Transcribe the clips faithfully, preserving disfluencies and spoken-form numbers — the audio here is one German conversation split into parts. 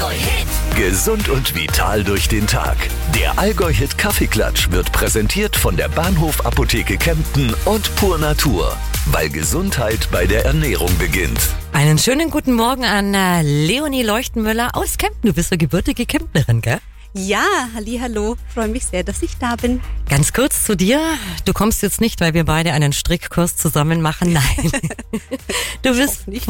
Allgäu-Hit. Gesund und vital durch den Tag. Der Allgäu-Hit Kaffeeklatsch wird präsentiert von der Bahnhof Apotheke Kempten und Pur Natur. Weil Gesundheit bei der Ernährung beginnt. Einen schönen guten Morgen an äh, Leonie Leuchtenmüller aus Kempten. Du bist ja gebürtige Kemptnerin, gell? Ja, hallihallo. Freue mich sehr, dass ich da bin. Ganz kurz zu dir. Du kommst jetzt nicht, weil wir beide einen Strickkurs zusammen machen. Nein. Du bist, nicht.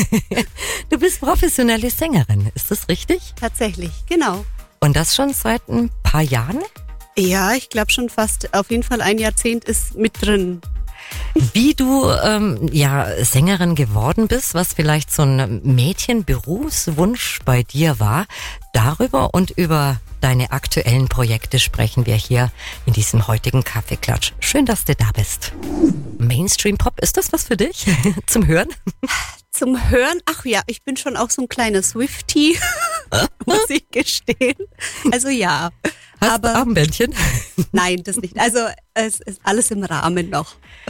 du bist professionelle Sängerin. Ist das richtig? Tatsächlich, genau. Und das schon seit ein paar Jahren? Ja, ich glaube schon fast. Auf jeden Fall ein Jahrzehnt ist mit drin. Wie du ähm, ja Sängerin geworden bist, was vielleicht so ein Mädchenberufswunsch bei dir war, darüber und über deine aktuellen Projekte sprechen wir hier in diesem heutigen Kaffeeklatsch. Schön, dass du da bist. Mainstream Pop, ist das was für dich zum Hören? Zum Hören? Ach ja, ich bin schon auch so ein kleiner Swiftie, muss ich gestehen. Also ja. Hast aber du Armbändchen? Nein, das nicht. Also es ist alles im Rahmen noch.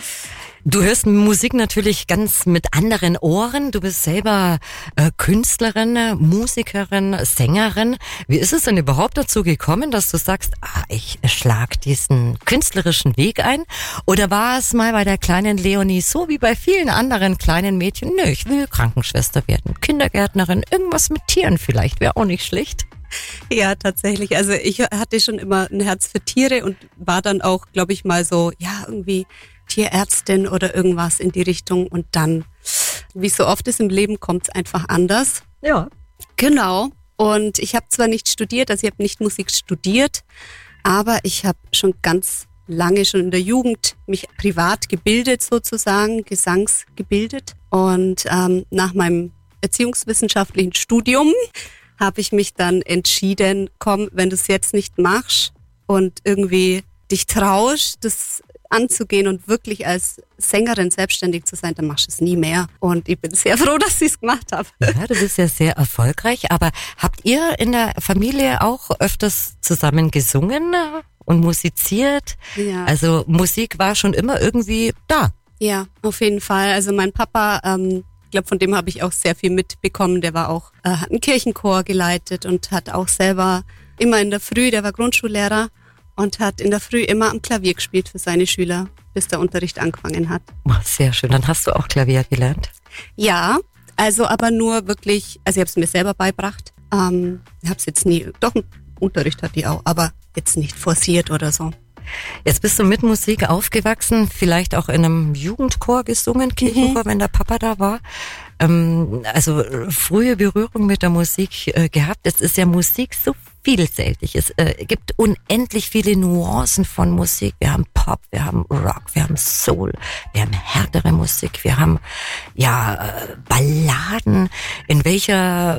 Du hörst Musik natürlich ganz mit anderen Ohren. Du bist selber äh, Künstlerin, Musikerin, Sängerin. Wie ist es denn überhaupt dazu gekommen, dass du sagst, ah, ich schlag diesen künstlerischen Weg ein? Oder war es mal bei der kleinen Leonie so wie bei vielen anderen kleinen Mädchen? Nö, ich will Krankenschwester werden, Kindergärtnerin, irgendwas mit Tieren vielleicht, wäre auch nicht schlecht. Ja, tatsächlich. Also ich hatte schon immer ein Herz für Tiere und war dann auch, glaube ich, mal so, ja, irgendwie Tierärztin oder irgendwas in die Richtung. Und dann, wie so oft ist im Leben, kommt es einfach anders. Ja. Genau. Und ich habe zwar nicht studiert, also ich habe nicht Musik studiert, aber ich habe schon ganz lange, schon in der Jugend, mich privat gebildet sozusagen, gesangsgebildet. Und ähm, nach meinem erziehungswissenschaftlichen Studium habe ich mich dann entschieden, komm, wenn du es jetzt nicht machst und irgendwie dich traust, das anzugehen und wirklich als Sängerin selbstständig zu sein, dann machst du es nie mehr. Und ich bin sehr froh, dass ich es gemacht habe. Ja, du bist ja sehr erfolgreich, aber habt ihr in der Familie auch öfters zusammen gesungen und musiziert? Ja. Also Musik war schon immer irgendwie da. Ja, auf jeden Fall. Also mein Papa, ähm, ich glaube, von dem habe ich auch sehr viel mitbekommen. Der war auch, äh, hat einen Kirchenchor geleitet und hat auch selber immer in der Früh, der war Grundschullehrer und hat in der Früh immer am Klavier gespielt für seine Schüler, bis der Unterricht angefangen hat. Oh, sehr schön. Dann hast du auch Klavier gelernt? Ja, also aber nur wirklich, also ich habe es mir selber beigebracht. Ähm, ich habe es jetzt nie, doch einen Unterricht hatte ich auch, aber jetzt nicht forciert oder so. Jetzt bist du mit Musik aufgewachsen, vielleicht auch in einem Jugendchor gesungen, Kirchenchor, mhm. wenn der Papa da war. Ähm, also frühe Berührung mit der Musik äh, gehabt. Es ist ja Musik so vielfältig. Es äh, gibt unendlich viele Nuancen von Musik. Wir haben Pop, wir haben Rock, wir haben Soul, wir haben härtere Musik, wir haben ja äh, Balladen. In welcher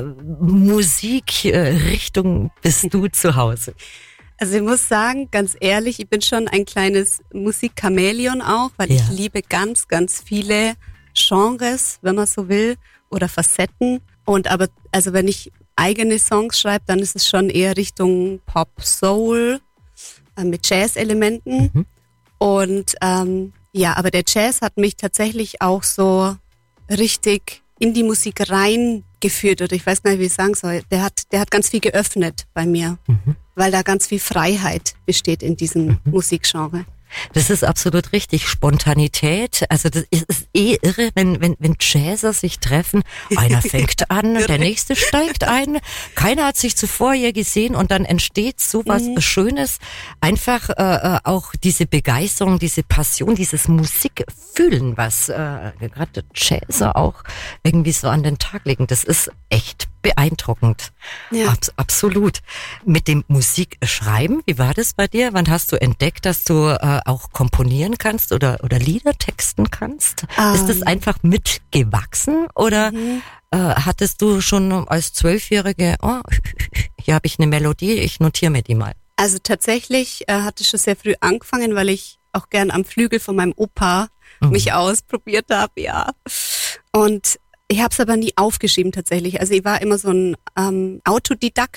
Musikrichtung äh, bist du zu Hause? Also ich muss sagen, ganz ehrlich, ich bin schon ein kleines Musikchamäleon auch, weil ja. ich liebe ganz, ganz viele Genres, wenn man so will, oder Facetten. Und aber, also wenn ich eigene Songs schreibe, dann ist es schon eher Richtung Pop, Soul, äh, mit Jazz-Elementen. Mhm. Und ähm, ja, aber der Jazz hat mich tatsächlich auch so richtig in die Musik reingeführt, oder ich weiß gar nicht, wie ich sagen soll. Der hat, der hat ganz viel geöffnet bei mir, mhm. weil da ganz viel Freiheit besteht in diesem mhm. Musikgenre. Das ist absolut richtig. Spontanität. Also das ist, ist eh irre, wenn, wenn, wenn Jazzer sich treffen. Einer fängt an, der nächste steigt ein. Keiner hat sich zuvor hier gesehen und dann entsteht so was mhm. Schönes. Einfach äh, auch diese Begeisterung, diese Passion, dieses Musikfühlen, was äh, gerade Jazzer auch irgendwie so an den Tag legen. Das ist echt beeindruckend. Ja. Abs- absolut. Mit dem Musikschreiben, wie war das bei dir? Wann hast du entdeckt, dass du äh, auch komponieren kannst oder, oder Lieder texten kannst? Um. Ist das einfach mitgewachsen oder mhm. äh, hattest du schon als Zwölfjährige, oh, hier habe ich eine Melodie, ich notiere mir die mal? Also tatsächlich äh, hatte ich schon sehr früh angefangen, weil ich auch gern am Flügel von meinem Opa mhm. mich ausprobiert habe, ja. Und ich habe es aber nie aufgeschrieben tatsächlich. Also ich war immer so ein ähm, Autodidakt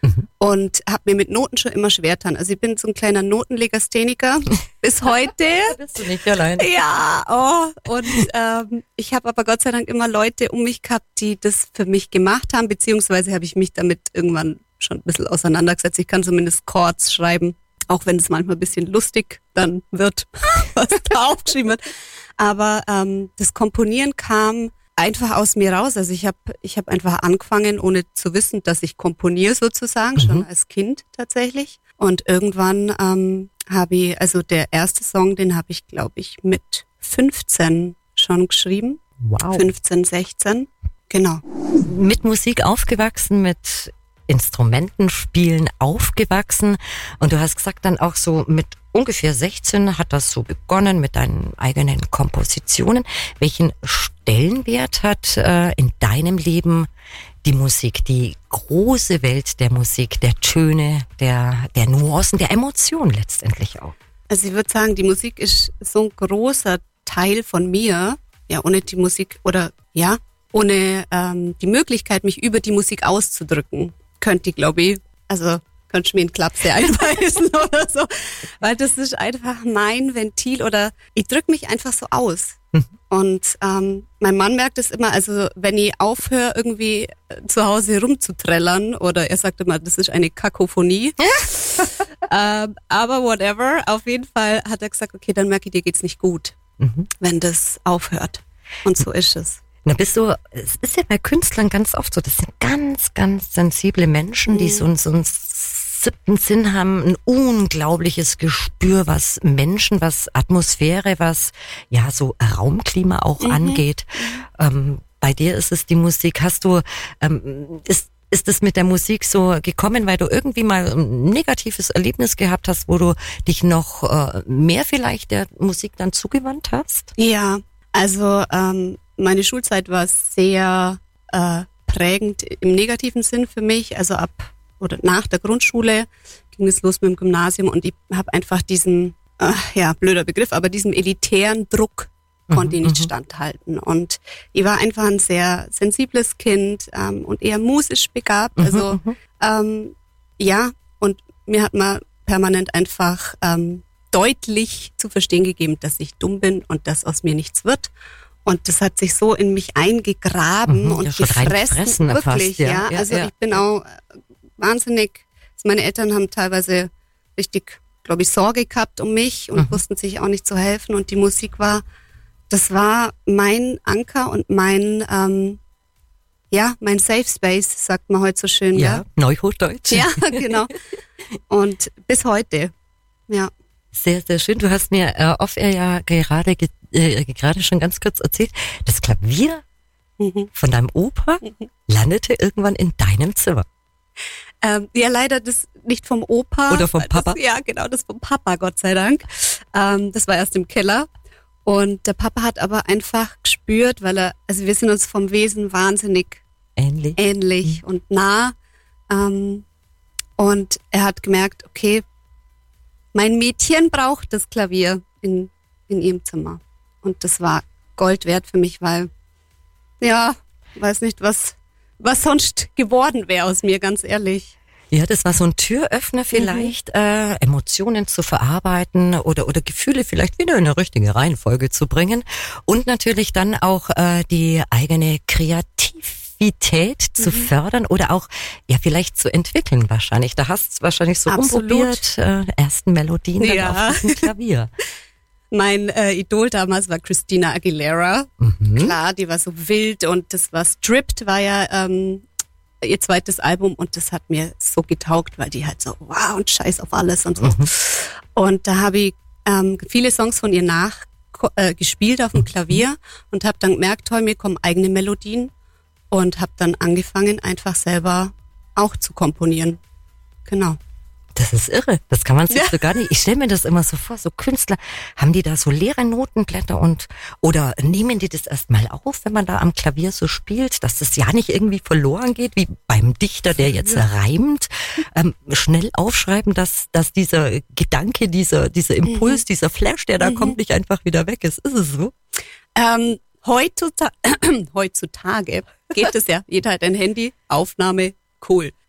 mhm. und habe mir mit Noten schon immer schwer getan. Also ich bin so ein kleiner Notenlegastheniker bis heute. Da bist du nicht allein. Ja, oh. Und ähm, ich habe aber Gott sei Dank immer Leute um mich gehabt, die das für mich gemacht haben, beziehungsweise habe ich mich damit irgendwann schon ein bisschen auseinandergesetzt. Ich kann zumindest Chords schreiben, auch wenn es manchmal ein bisschen lustig dann wird, was da aufgeschrieben wird. Aber ähm, das Komponieren kam einfach aus mir raus. Also ich habe ich hab einfach angefangen, ohne zu wissen, dass ich komponiere sozusagen, mhm. schon als Kind tatsächlich. Und irgendwann ähm, habe ich, also der erste Song, den habe ich, glaube ich, mit fünfzehn schon geschrieben. Wow. fünfzehn, sechzehn, genau. Mit Musik aufgewachsen, mit Instrumentenspielen aufgewachsen. Und du hast gesagt, dann auch so mit ungefähr sechzehn hat das so begonnen mit deinen eigenen Kompositionen. Welchen Stellenwert hat äh, in deinem Leben die Musik, die große Welt der Musik, der Töne, der, der Nuancen, der Emotionen letztendlich auch? Also ich würde sagen, die Musik ist so ein großer Teil von mir. Ja, ohne die Musik oder ja, ohne ähm, die Möglichkeit, mich über die Musik auszudrücken, könnte ich, glaube ich, also könnte ich mir einen Klapse einweisen oder so. Weil das ist einfach mein Ventil oder ich drücke mich einfach so aus. Mhm. Und ähm, mein Mann merkt es immer, also wenn ich aufhöre, irgendwie zu Hause rumzuträllern oder er sagt immer, das ist eine Kakophonie. ähm, aber whatever, auf jeden Fall hat er gesagt, okay, dann merke ich, dir geht's nicht gut, mhm. wenn das aufhört. Und so ist es. Na bist du, es ist ja bei Künstlern ganz oft so, das sind ganz, ganz sensible Menschen, die so, so einen siebten Sinn haben, ein unglaubliches Gespür, was Menschen, was Atmosphäre, was ja so Raumklima auch mhm. angeht. Ähm, bei dir ist es die Musik. Hast du, ähm, ist, ist es mit der Musik so gekommen, weil du irgendwie mal ein negatives Erlebnis gehabt hast, wo du dich noch äh, mehr vielleicht der Musik dann zugewandt hast? Ja, also ähm, meine Schulzeit war sehr äh, prägend im negativen Sinn für mich. Also ab oder nach der Grundschule ging es los mit dem Gymnasium und ich habe einfach diesen, äh, ja, blöder Begriff, aber diesem elitären Druck konnte ich nicht standhalten. Und ich war einfach ein sehr sensibles Kind ähm, und eher musisch begabt. Also ähm, ja, und mir hat man permanent einfach ähm, deutlich zu verstehen gegeben, dass ich dumm bin und dass aus mir nichts wird. Und das hat sich so in mich eingegraben mhm, und ja, gefressen, wirklich, fast, ja. ja. Also ja. ich bin auch wahnsinnig, meine Eltern haben teilweise richtig, glaube ich, Sorge gehabt um mich und mhm. wussten sich auch nicht zu helfen. Und die Musik war, das war mein Anker und mein, ähm, ja, mein Safe Space, sagt man heute so schön. Ja, ja? Neuhochdeutsch. Ja, genau. Und bis heute, ja. Sehr, sehr schön. Du hast mir äh, off-air ja gerade, äh, gerade schon ganz kurz erzählt, das Klavier mhm. von deinem Opa mhm. landete irgendwann in deinem Zimmer. Ähm, ja, leider das nicht vom Opa. Oder vom Papa? Das, ja, genau, das vom Papa, Gott sei Dank. Ähm, das war erst im Keller. Und der Papa hat aber einfach gespürt, weil er, also wir sind uns vom Wesen wahnsinnig ähnlich, ähnlich mhm. und nah. Ähm, und er hat gemerkt, okay, mein Mädchen braucht das Klavier in, in ihrem Zimmer. Und das war Gold wert für mich, weil, ja, weiß nicht, was, was sonst geworden wäre aus mir, ganz ehrlich. Ja, das war so ein Türöffner vielleicht, mhm. äh, Emotionen zu verarbeiten oder oder Gefühle vielleicht wieder in eine richtige Reihenfolge zu bringen und natürlich dann auch äh, die eigene Kreativität mhm. zu fördern oder auch ja vielleicht zu entwickeln wahrscheinlich. Da hast du wahrscheinlich so rumprobiert, äh, ersten Melodien ja. dann auf diesem Klavier. Mein äh, Idol damals war Christina Aguilera. Mhm. Klar, die war so wild und das war Stripped, war ja ähm, ihr zweites Album und das hat mir so getaugt, weil die halt so wow und scheiß auf alles und so. Mhm. Und da habe ich ähm, viele Songs von ihr nachgespielt äh, auf dem Klavier und habe dann gemerkt, toll, mir kommen eigene Melodien und habe dann angefangen, einfach selber auch zu komponieren. Genau. Das ist irre. Das kann man sich ja. so gar nicht. Ich stelle mir das immer so vor, so Künstler, haben die da so leere Notenblätter und oder nehmen die das erstmal auf, wenn man da am Klavier so spielt, dass das ja nicht irgendwie verloren geht, wie beim Dichter, der jetzt ja. reimt, ähm, schnell aufschreiben, dass dass dieser Gedanke, dieser dieser Impuls, mhm. dieser Flash, der da mhm. kommt, nicht einfach wieder weg ist. Ist es so? Ähm, heutzutage, heutzutage geht es ja. Jeder hat ein Handy, Aufnahme, cool.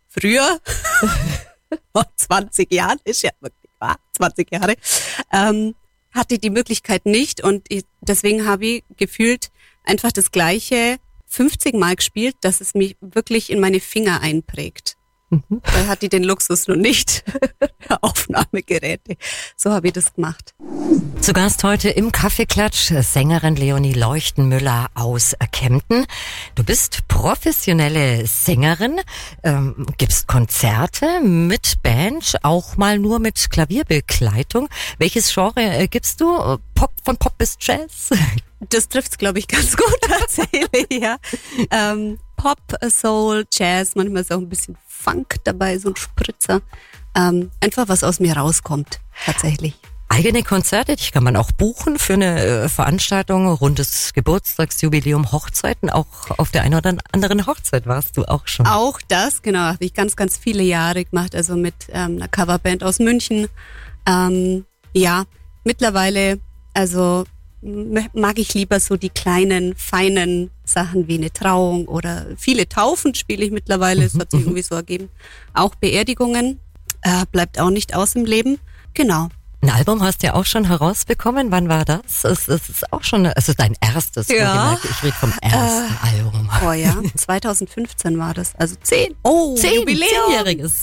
früher, vor zwanzig Jahren, ist ja wirklich wahr, zwanzig Jahre, ähm, hatte die Möglichkeit nicht und ich, deswegen habe ich gefühlt einfach das Gleiche fünfzig Mal gespielt, dass es mich wirklich in meine Finger einprägt. Mhm. Da hatte ich den Luxus noch nicht, Aufnahmegeräte. So habe ich das gemacht. Zu Gast heute im Kaffeeklatsch Sängerin Leonie Leuchtenmüller aus Kempten. Du bist professionelle Sängerin, ähm, gibst Konzerte mit Band, auch mal nur mit Klavierbegleitung. Welches Genre äh, gibst du? Pop, von Pop bis Jazz? Das trifft's, glaube ich, ganz gut tatsächlich, ja. Ähm, Pop, Soul, Jazz, manchmal ist auch ein bisschen Funk dabei, so ein Spritzer. Ähm, einfach was aus mir rauskommt, tatsächlich. Eigene Konzerte, die kann man auch buchen für eine äh, Veranstaltung, rundes Geburtstagsjubiläum, Hochzeiten. Auch auf der einen oder anderen Hochzeit warst du auch schon. Auch das, genau, habe ich ganz, ganz viele Jahre gemacht, also mit ähm, einer Coverband aus München. Ähm, ja, mittlerweile, also mag ich lieber so die kleinen, feinen Sachen wie eine Trauung oder viele Taufen spiele ich mittlerweile, es hat sich irgendwie so ergeben. Auch Beerdigungen, äh, bleibt auch nicht aus im Leben. Genau. Ein Album hast du ja auch schon herausbekommen. Wann war das? Es, es ist auch schon, es ist dein erstes. Ja. Ich rede vom ersten äh, Album. Oh ja, zwanzig fünfzehn war das. Also zehn. Oh, zehn, Jubiläum. Zehnjähriges.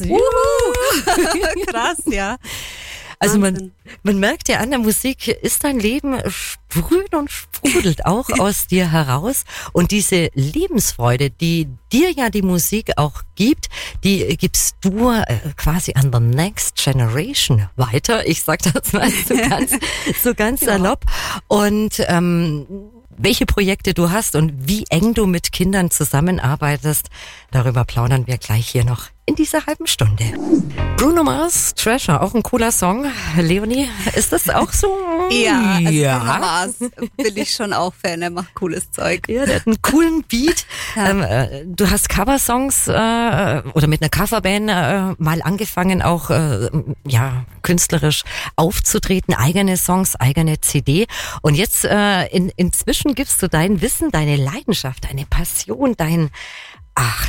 Krass, ja. Also man, man merkt ja an der Musik, ist dein Leben sprüht und sprudelt auch aus dir heraus. Und diese Lebensfreude, die dir ja die Musik auch gibt, die gibst du äh, quasi an the next generation weiter. Ich sag das mal so ganz, so ganz ja. salopp. Und ähm, welche Projekte du hast und wie eng du mit Kindern zusammenarbeitest, darüber plaudern wir gleich hier noch in dieser halben Stunde. Bruno Mars, Treasure, auch ein cooler Song. Leonie, ist das auch so? Ja, also ja. Bruno Mars bin ich schon auch Fan, er macht cooles Zeug. Ja, der hat einen coolen Beat. Ja. Ähm, äh, du hast Coversongs äh, oder mit einer Coverband äh, mal angefangen, auch äh, ja künstlerisch aufzutreten, eigene Songs, eigene C D. Und jetzt äh, in, inzwischen gibst du dein Wissen, deine Leidenschaft, deine Passion, dein Ach,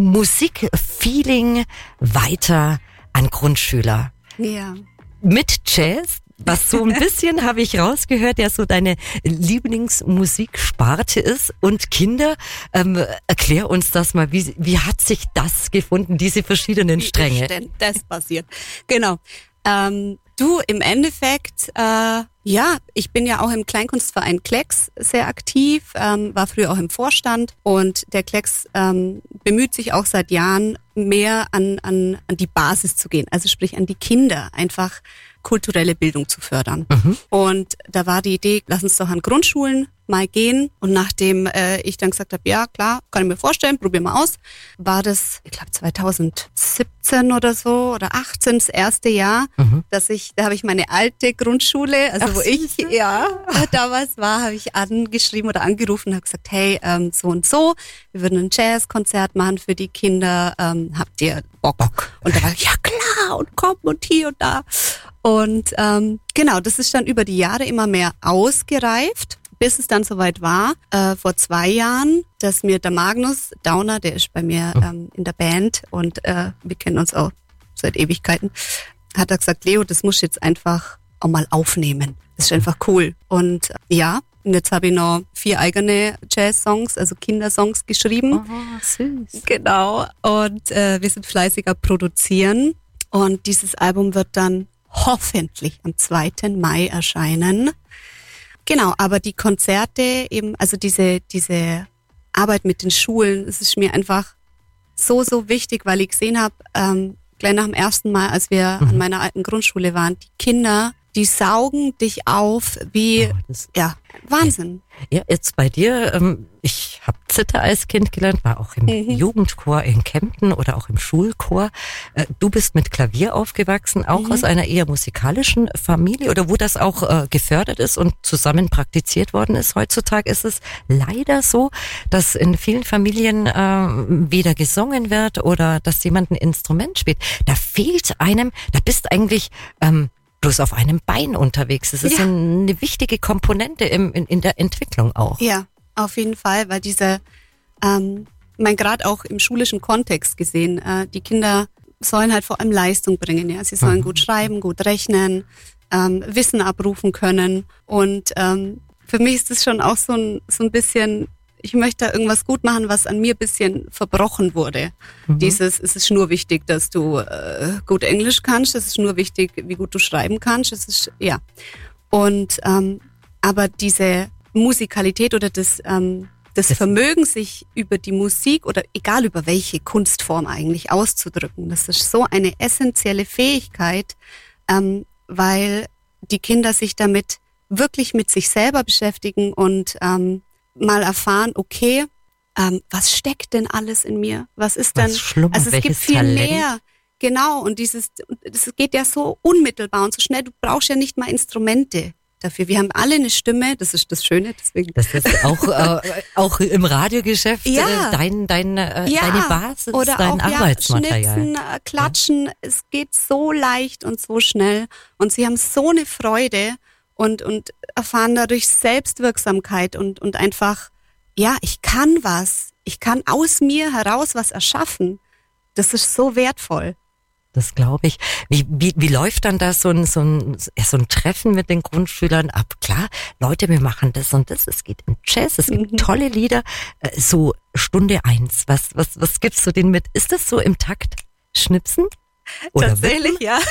Musikfeeling weiter an Grundschüler. Ja. Mit Jazz, was so ein bisschen, habe ich rausgehört, ja so deine Lieblingsmusiksparte ist. Und Kinder, ähm, erklär uns das mal, wie, wie hat sich das gefunden, diese verschiedenen Stränge? Wie ist denn das passiert? Genau. Ähm, du, im Endeffekt, äh, ja, ich bin ja auch im Kleinkunstverein Klecks sehr aktiv, ähm, war früher auch im Vorstand und der Klecks ähm, bemüht sich auch seit Jahren mehr an, an, an die Basis zu gehen, also sprich an die Kinder, einfach kulturelle Bildung zu fördern. Mhm. Und da war die Idee, lass uns doch an Grundschulen mal gehen. Und nachdem äh, ich dann gesagt habe, ja klar, kann ich mir vorstellen, probier mal aus, war das, ich glaube zwanzig siebzehn oder so oder achtzehn das erste Jahr, mhm. dass ich, da habe ich meine alte Grundschule, also Ach, wo ich ja damals war, habe ich angeschrieben oder angerufen und habe gesagt, hey, ähm, so und so, wir würden ein Jazzkonzert machen für die Kinder, ähm, habt ihr Bock? Bock? Und da war ich, ja klar, und komm und hier und da. Und ähm, genau, das ist dann über die Jahre immer mehr ausgereift, bis es dann soweit war, äh, vor zwei Jahren, dass mir der Magnus Dauner, der ist bei mir ähm, in der Band und äh, wir kennen uns auch seit Ewigkeiten, hat er gesagt, Leo, das musst du jetzt einfach auch mal aufnehmen. Das ist einfach cool. Und äh, ja, und jetzt habe ich noch vier eigene Jazz-Songs, also Kindersongs geschrieben. Oh, süß. Genau. Und äh, wir sind fleißiger produzieren. Und dieses Album wird dann hoffentlich am zweiten Mai erscheinen. Genau, aber die Konzerte eben, also diese diese Arbeit mit den Schulen, es ist mir einfach so, so wichtig, weil ich gesehen habe, ähm, gleich nach dem ersten Mal, als wir mhm. an meiner alten Grundschule waren, die Kinder, die saugen dich auf wie, oh, das, ja, Wahnsinn. Ja, jetzt bei dir, ähm, ich habe Zither als Kind gelernt, war auch im mhm. Jugendchor in Kempten oder auch im Schulchor. Äh, du bist mit Klavier aufgewachsen, auch mhm. aus einer eher musikalischen Familie oder wo das auch äh, gefördert ist und zusammen praktiziert worden ist. Heutzutage ist es leider so, dass in vielen Familien äh, weder gesungen wird oder dass jemand ein Instrument spielt. Da fehlt einem, da bist eigentlich ähm, bloß auf einem Bein unterwegs. Das ist ja eine wichtige Komponente im, in, in der Entwicklung auch. Ja, auf jeden Fall, weil diese, ähm, mein gerade auch im schulischen Kontext gesehen, äh, die Kinder sollen halt vor allem Leistung bringen, ja. Sie sollen mhm. gut schreiben, gut rechnen, ähm, Wissen abrufen können. Und ähm, für mich ist es schon auch so ein, so ein bisschen, ich möchte da irgendwas gut machen, was an mir ein bisschen verbrochen wurde. Mhm. Dieses, es ist nur wichtig, dass du äh, gut Englisch kannst, es ist nur wichtig, wie gut du schreiben kannst, es ist, ja. Und, ähm, aber diese Musikalität oder das, ähm, das Vermögen, sich über die Musik oder egal über welche Kunstform eigentlich auszudrücken, das ist so eine essentielle Fähigkeit, ähm, weil die Kinder sich damit wirklich mit sich selber beschäftigen und ähm, mal erfahren, okay, ähm, was steckt denn alles in mir? Was ist denn? Was schlummert, also es gibt viel Talent? mehr. Genau, und dieses, das geht ja so unmittelbar und so schnell. Du brauchst ja nicht mal Instrumente dafür. Wir haben alle eine Stimme, das ist das Schöne. Deswegen. Das ist auch äh, auch im Radiogeschäft ja. äh, dein, dein, äh, ja. deine Basis, oder dein auch, Arbeitsmaterial. Ja, schnitzen, äh, klatschen, ja. Es geht so leicht und so schnell. Und sie haben so eine Freude und und erfahren dadurch Selbstwirksamkeit und und einfach, ja, ich kann was. Ich kann aus mir heraus was erschaffen. Das ist so wertvoll. Das glaube ich. Wie, wie, wie läuft dann da so ein, so, ein, so ein Treffen mit den Grundschülern ab? Klar, Leute, wir machen das und das. Es geht in Jazz, es gibt mhm. tolle Lieder. So Stunde eins. Was, was, was gibst du denen mit? Ist das so im Takt Schnipsen? Oder tatsächlich, ja.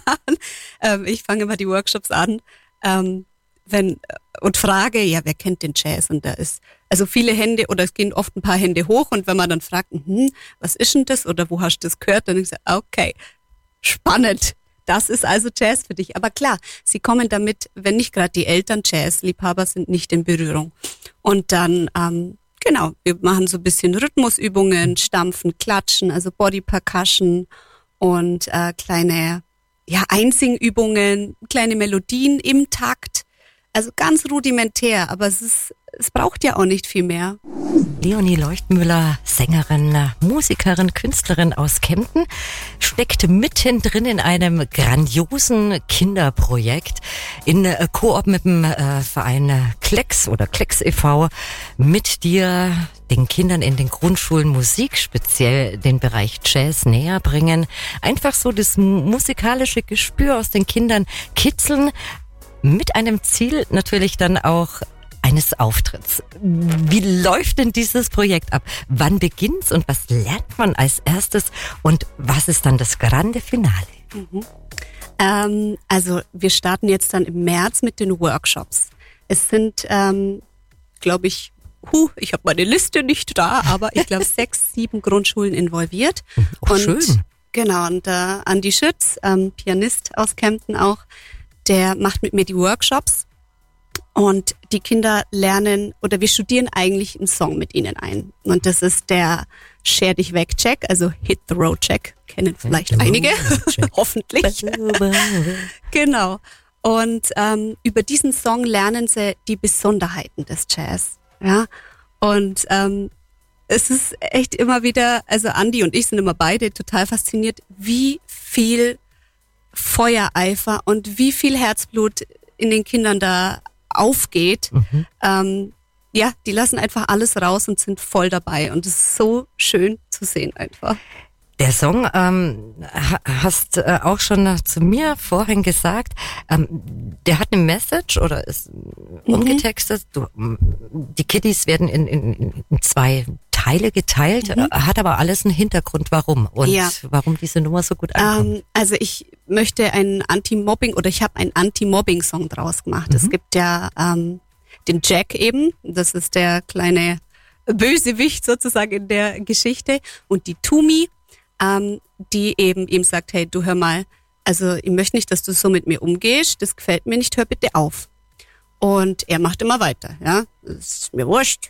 ähm, ich fange immer die Workshops an. Ähm, wenn, und frage, ja, wer kennt den Jazz? Und da ist, also viele Hände, oder es gehen oft ein paar Hände hoch, und wenn man dann fragt, hm, was ist denn das, oder wo hast du das gehört, dann ich sage, okay, spannend, das ist also Jazz für dich. Aber klar, sie kommen damit, wenn nicht gerade die Eltern Jazzliebhaber sind, nicht in Berührung. Und dann, ähm, genau, wir machen so ein bisschen Rhythmusübungen, Stampfen, Klatschen, also Body Percussion und äh, kleine, ja, Einsingübungen, kleine Melodien im Takt. Also ganz rudimentär, aber es ist, es braucht ja auch nicht viel mehr. Leonie Leuchtmüller, Sängerin, Musikerin, Künstlerin aus Kempten, steckt mittendrin in einem grandiosen Kinderprojekt in Koop mit dem äh, Verein Klecks oder Klecks e V mit dir den Kindern in den Grundschulen Musik, speziell den Bereich Jazz, näher bringen. Einfach so das musikalische Gespür aus den Kindern kitzeln, mit einem Ziel natürlich dann auch eines Auftritts. Wie läuft denn dieses Projekt ab? Wann beginnt's und was lernt man als erstes und was ist dann das grande Finale? Mhm. Ähm, also wir starten jetzt dann im März mit den Workshops. Es sind, ähm, glaube ich, huh, ich habe meine Liste nicht da, aber ich glaube sechs, sieben Grundschulen involviert. Oh, und schön. Genau, und äh, Andi Schütz, ähm, Pianist aus Kempten auch, der macht mit mir die Workshops und die Kinder lernen oder wir studieren eigentlich einen Song mit ihnen ein. Und das ist der Share dich weg Check, also Hit the Road Check, kennen vielleicht Hit einige, hoffentlich. Genau. Und ähm, über diesen Song lernen sie die Besonderheiten des Jazz. Ja. Und ähm, es ist echt immer wieder, also Andi und ich sind immer beide total fasziniert, wie viel Feuereifer und wie viel Herzblut in den Kindern da aufgeht. Mhm. Ähm, ja, die lassen einfach alles raus und sind voll dabei. Und es ist so schön zu sehen einfach. Der Song, ähm, hast äh, auch schon zu mir vorhin gesagt, ähm, der hat eine Message oder ist mhm. umgetextet. Du, die Kiddies werden in, in, in zwei Teile geteilt, mhm. hat aber alles einen Hintergrund, warum und ja. warum diese Nummer so gut ankommt. Ähm, also ich möchte einen Anti-Mobbing oder ich habe einen Anti-Mobbing-Song draus gemacht. Mhm. Es gibt ja ähm, den Jack eben, das ist der kleine Bösewicht sozusagen in der Geschichte, und die Tumi, ähm, die eben ihm sagt, hey, du hör mal, also ich möchte nicht, dass du so mit mir umgehst, das gefällt mir nicht, hör bitte auf. Und er macht immer weiter, ja, das ist mir wurscht.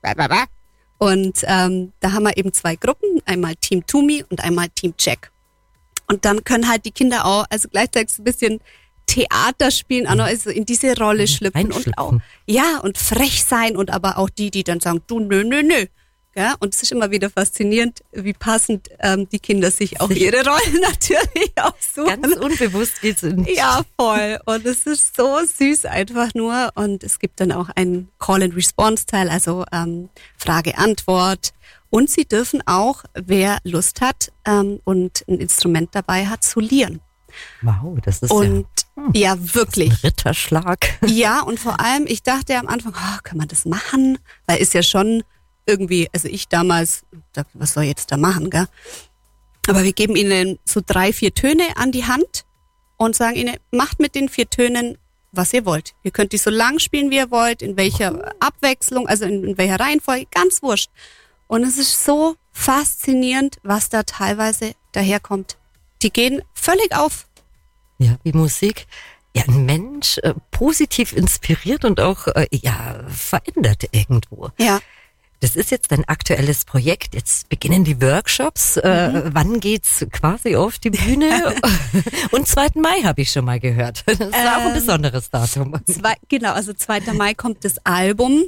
Und ähm, da haben wir eben zwei Gruppen, einmal Team Tumi und einmal Team Jack. Und dann können halt die Kinder auch, also gleichzeitig so ein bisschen Theater spielen, auch noch also in diese Rolle schlüpfen und auch, ja, und frech sein und aber auch die, die dann sagen, du, nö, nö, nö. Gell? Und es ist immer wieder faszinierend, wie passend ähm, die Kinder sich auch ihre Rollen natürlich aussuchen. Ganz unbewusst geht's in. Ja, voll. Und es ist so süß einfach nur. Und es gibt dann auch einen Call-and-Response-Teil, also ähm, Frage-Antwort. Und sie dürfen auch, wer Lust hat ähm, und ein Instrument dabei hat, solieren. Wow, das ist und ja, hm, ja wirklich ein Ritterschlag. Ja, und vor allem, ich dachte am Anfang, oh, kann man das machen? Weil ist ja schon irgendwie, also ich damals, dachte, was soll ich jetzt da machen, gell? Aber wir geben ihnen so drei, vier Töne an die Hand und sagen ihnen, macht mit den vier Tönen, was ihr wollt. Ihr könnt die so lang spielen, wie ihr wollt, in welcher Abwechslung, also in, in welcher Reihenfolge, ganz wurscht. Und es ist so faszinierend, was da teilweise daherkommt. Die gehen völlig auf. Ja, wie Musik ja ein Mensch äh, positiv inspiriert und auch äh, ja verändert irgendwo. Ja. Das ist jetzt ein aktuelles Projekt. Jetzt beginnen die Workshops. Mhm. Äh, wann geht's quasi auf die Bühne? Und zweiten Mai habe ich schon mal gehört. Das ist ähm, auch ein besonderes Datum. Zwei, genau, also zweiten Mai kommt das Album.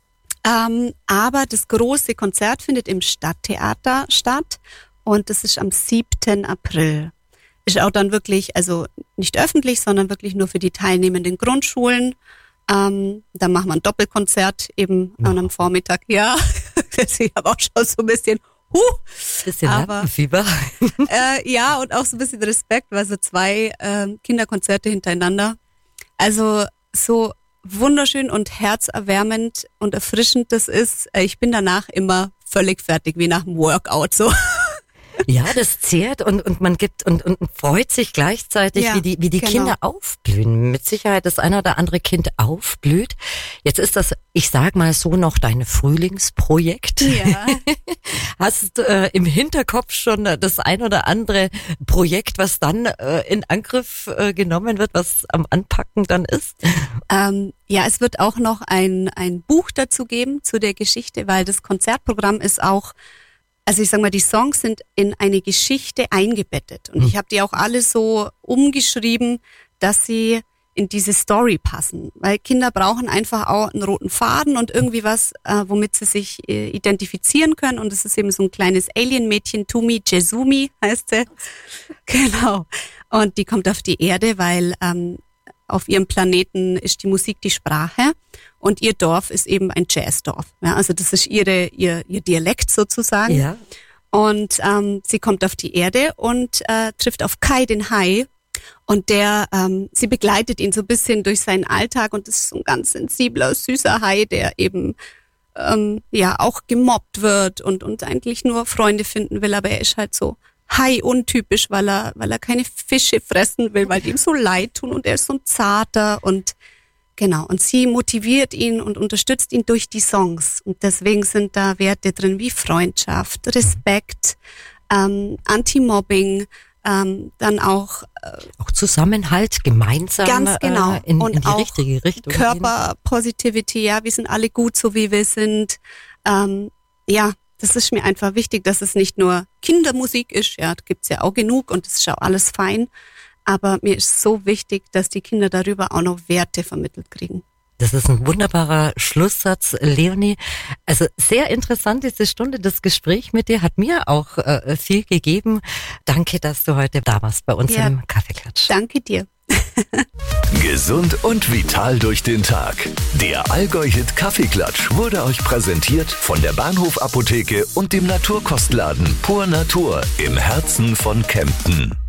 Ähm, aber das große Konzert findet im Stadttheater statt und das ist am siebten April. Ist auch dann wirklich, also nicht öffentlich, sondern wirklich nur für die teilnehmenden Grundschulen. Ähm, dann machen wir ein Doppelkonzert eben an einem Vormittag. Ja, ich habe auch schon so ein bisschen, huh, bisschen Lampenfieber. Äh, ja, und auch so ein bisschen Respekt, weil so zwei äh, Kinderkonzerte hintereinander. Also so wunderschön und herzerwärmend und erfrischend das ist. Ich bin danach immer völlig fertig, wie nach einem Workout so. Ja, das zehrt und, und man gibt und, und freut sich gleichzeitig, ja, wie die, wie die genau. Kinder aufblühen. Mit Sicherheit das ein oder andere Kind aufblüht. Jetzt ist das, ich sag mal so, noch dein Frühlingsprojekt. Ja. Hast äh, im Hinterkopf schon das ein oder andere Projekt, was dann äh, in Angriff äh, genommen wird, was am Anpacken dann ist? Ähm, ja, es wird auch noch ein, ein Buch dazu geben, zu der Geschichte, weil das Konzertprogramm ist auch, also ich sag mal, die Songs sind in eine Geschichte eingebettet und mhm. ich habe die auch alle so umgeschrieben, dass sie in diese Story passen, weil Kinder brauchen einfach auch einen roten Faden und irgendwie was, äh, womit sie sich äh, identifizieren können und es ist eben so ein kleines Alien-Mädchen, Tumi Jezumi heißt sie, genau, und die kommt auf die Erde, weil ähm, auf ihrem Planeten ist die Musik die Sprache und ihr Dorf ist eben ein Jazzdorf. Ja, also das ist ihre ihr ihr Dialekt sozusagen. Ja. Und ähm, sie kommt auf die Erde und äh, trifft auf Kai den Hai und der ähm, sie begleitet ihn so ein bisschen durch seinen Alltag und das ist so ein ganz sensibler, süßer Hai, der eben ähm, ja auch gemobbt wird und und eigentlich nur Freunde finden will, aber er ist halt so Hai untypisch, weil er, weil er keine Fische fressen will, weil die ihm so leid tun und er ist so ein zarter und genau. Und sie motiviert ihn und unterstützt ihn durch die Songs und deswegen sind da Werte drin wie Freundschaft, Respekt, ähm, Anti-Mobbing, ähm, dann auch äh, auch Zusammenhalt, gemeinsam ganz genau äh, in, und in die auch richtige Richtung. Körperpositivity, ja, wir sind alle gut, so wie wir sind, ähm, ja. Das ist mir einfach wichtig, dass es nicht nur Kindermusik ist, ja, da gibt's ja auch genug und das ist auch alles fein, aber mir ist so wichtig, dass die Kinder darüber auch noch Werte vermittelt kriegen. Das ist ein wunderbarer Schlusssatz, Leonie. Also sehr interessant diese Stunde, das Gespräch mit dir hat mir auch äh, viel gegeben. Danke, dass du heute da warst bei uns ja, im Kaffeeklatsch. Danke dir. Gesund und vital durch den Tag. Der Allgäu-Hit Kaffeeklatsch wurde euch präsentiert von der Bahnhof Apotheke und dem Naturkostladen Pur Natur im Herzen von Kempten.